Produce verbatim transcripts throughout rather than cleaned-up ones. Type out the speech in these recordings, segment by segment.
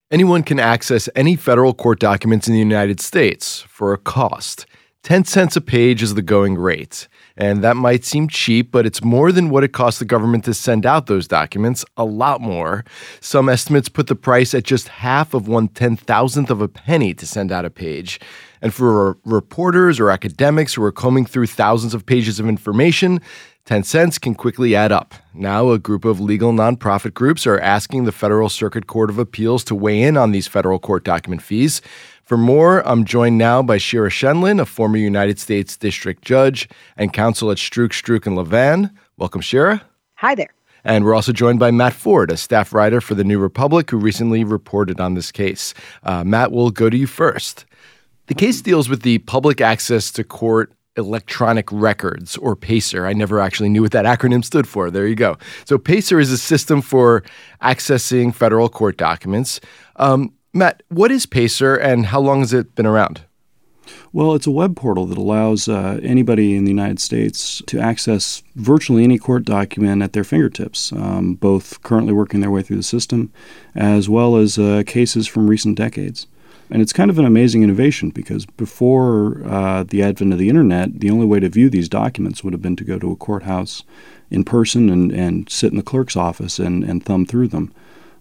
Anyone can access any federal court documents in the United States for a cost. ten cents a page is the going rate. And that might seem cheap, but it's more than what it costs the government to send out those documents, a lot more. Some estimates put the price at just half of one ten-thousandth of a penny to send out a page. And for reporters or academics who are combing through thousands of pages of information, ten cents can quickly add up. Now, a group of legal nonprofit groups are asking the Federal Circuit Court of Appeals to weigh in on these federal court document fees. For more, I'm joined now by Shira Shenlin, a former United States District Judge and counsel at Strug, Strug and Levan. Welcome, Shira. Hi there. And we're also joined by Matt Ford, a staff writer for The New Republic, who recently reported on this case. Uh, Matt, we'll go to you first. The case deals with the public access to court electronic records, or PACER. I never actually knew what that acronym stood for. There you go. So PACER is a system for accessing federal court documents. Um, Matt, what is PACER and how long has it been around? Well, it's a web portal that allows uh, anybody in the United States to access virtually any court document at their fingertips, um, both currently working their way through the system as well as uh, cases from recent decades. And it's kind of an amazing innovation because before uh, the advent of the Internet, the only way to view these documents would have been to go to a courthouse in person and, and sit in the clerk's office and, and thumb through them.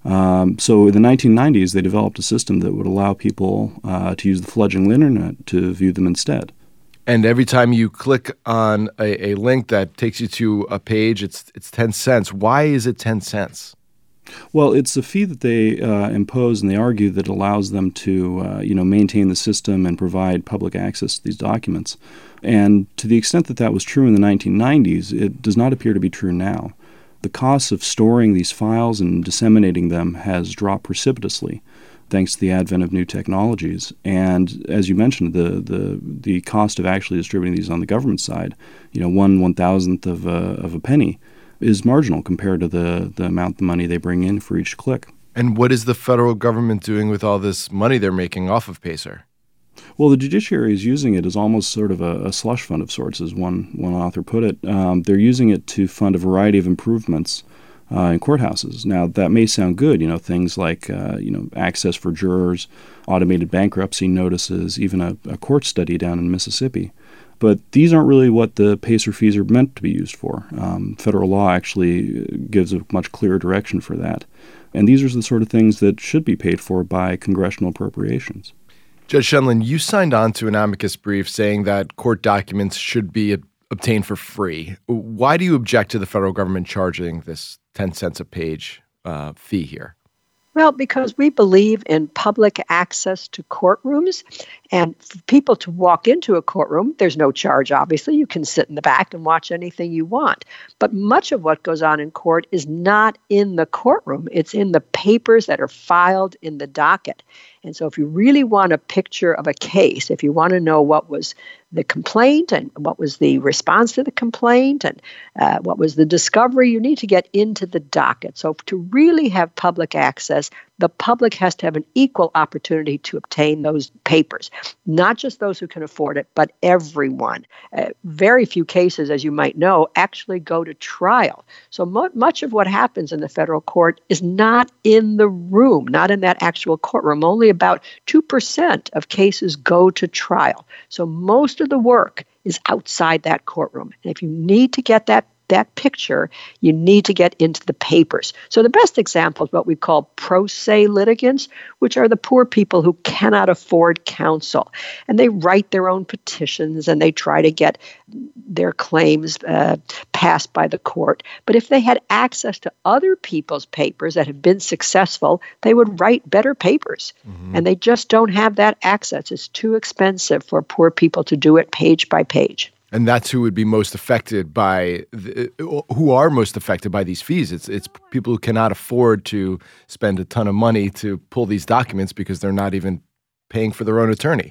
Um, so in the nineteen nineties, they developed a system that would allow people uh, to use the fledgling Internet to view them instead. And every time you click on a, a link that takes you to a page, it's it's ten cents. Why is it ten cents? Well, it's a fee that they uh, impose, and they argue that allows them to, uh, you know, maintain the system and provide public access to these documents. And to the extent that that was true in the nineteen nineties, it does not appear to be true now. The cost of storing these files and disseminating them has dropped precipitously, thanks to the advent of new technologies. And as you mentioned, the the the cost of actually distributing these on the government side, you know, one one thousandth of a, of a penny, is marginal compared to the, the amount of money they bring in for each click. And what is the federal government doing with all this money they're making off of PACER? Well, the judiciary is using it as almost sort of a, a slush fund of sorts, as one, one author put it. Um, they're using it to fund a variety of improvements uh, in courthouses. Now, that may sound good, you know, things like, uh, you know, access for jurors, automated bankruptcy notices, even a, a court study down in Mississippi. But these aren't really what the PACER fees are meant to be used for. Um, federal law actually gives a much clearer direction for that. And these are the sort of things that should be paid for by congressional appropriations. Judge Shenlin, you signed on to an amicus brief saying that court documents should be ob- obtained for free. Why do you object to the federal government charging this ten cents a page uh, fee here? Well, because we believe in public access to courtrooms, and for people to walk into a courtroom, there's no charge, obviously. You can sit in the back and watch anything you want. But much of what goes on in court is not in the courtroom. It's in the papers that are filed in the docket. And so if you really want a picture of a case, if you want to know what was the complaint and what was the response to the complaint and uh, what was the discovery, you need to get into the docket. So to really have public access, the public has to have an equal opportunity to obtain those papers, not just those who can afford it, but everyone. Uh, very few cases, as you might know, actually go to trial. So mo- much of what happens in the federal court is not in the room, not in that actual courtroom. Only about two percent of cases go to trial. So most of the work is outside that courtroom. And if you need to get that that picture, you need to get into the papers. So the best example is what we call pro se litigants, which are the poor people who cannot afford counsel. And they write their own petitions and they try to get their claims uh, passed by the court. But if they had access to other people's papers that have been successful, they would write better papers. Mm-hmm. And they just don't have that access. It's too expensive for poor people to do it page by page. And that's who would be most affected by, the, who are most affected by these fees. It's it's people who cannot afford to spend a ton of money to pull these documents because they're not even paying for their own attorney.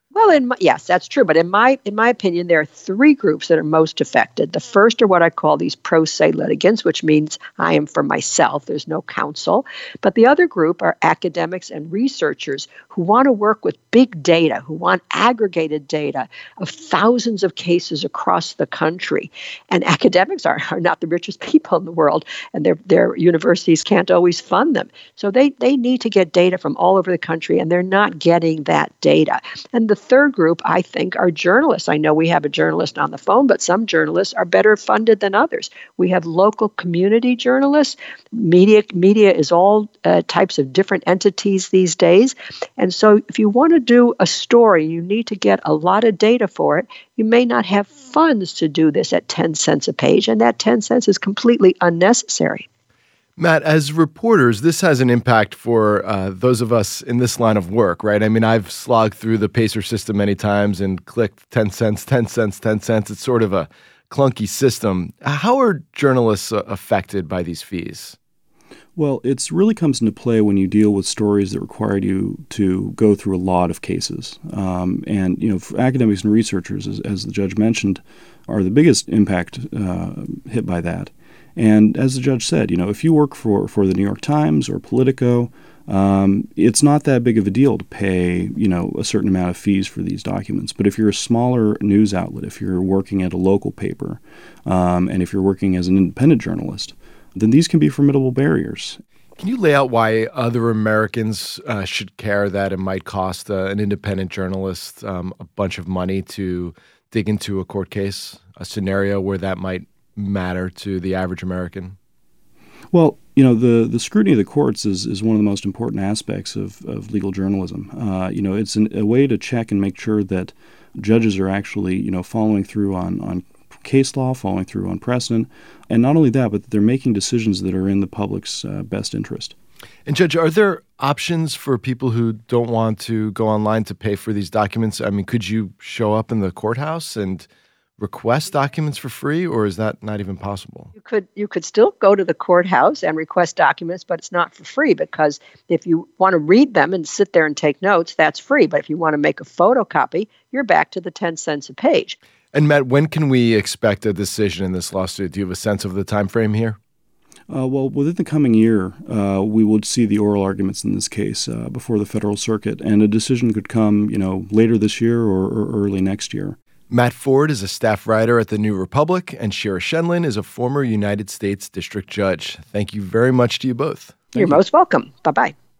Well, in my, yes, that's true. But in my in my opinion, there are three groups that are most affected. The first are what I call these pro se litigants, which means I am for myself. There's no counsel. But the other group are academics and researchers who want to work with big data, who want aggregated data of thousands of cases across the country. And academics are, are not the richest people in the world, and their their universities can't always fund them. So they they need to get data from all over the country, and they're not getting that data. And the third group, I think, are journalists. I know we have a journalist on the phone, but some journalists are better funded than others. We have local community journalists. Media media is all uh, types of different entities these days. And so if you want to do a story, you need to get a lot of data for it. You may not have funds to do this at ten cents a page, and that ten cents is completely unnecessary. Matt, as reporters, this has an impact for uh, those of us in this line of work, right? I mean, I've slogged through the PACER system many times and clicked ten cents, ten cents, ten cents. It's sort of a clunky system. How are journalists uh, affected by these fees? Well, it really comes into play when you deal with stories that require you to go through a lot of cases. Um, and, you know, for academics and researchers, as, as the judge mentioned, are the biggest impact uh, hit by that. And as the judge said, you know, if you work for, for the New York Times or Politico, um, it's not that big of a deal to pay, you know, a certain amount of fees for these documents. But if you're a smaller news outlet, if you're working at a local paper, um, and if you're working as an independent journalist, then these can be formidable barriers. Can you lay out why other Americans uh, should care that it might cost uh, an independent journalist um, a bunch of money to dig into a court case, a scenario where that might matter to the average American? Well, you know, the, the scrutiny of the courts is, is one of the most important aspects of, of legal journalism. Uh, you know, it's an, a way to check and make sure that judges are actually, you know, following through on, on case law, following through on precedent, and not only that, but that they're making decisions that are in the public's uh, best interest. And Judge, are there options for people who don't want to go online to pay for these documents? I mean, could you show up in the courthouse and request documents for free, or is that not even possible? You could you could still go to the courthouse and request documents, but it's not for free, because if you want to read them and sit there and take notes, that's free. But if you want to make a photocopy, you're back to the ten cents a page. And Matt, when can we expect a decision in this lawsuit? Do you have a sense of the time frame here? Uh, well, within the coming year, uh, we will see the oral arguments in this case uh, before the Federal Circuit, and a decision could come, you know, later this year or, or early next year. Matt Ford is a staff writer at The New Republic, and Shira Shenlin is a former United States District Judge. Thank you very much to you both. You're most welcome. Bye-bye.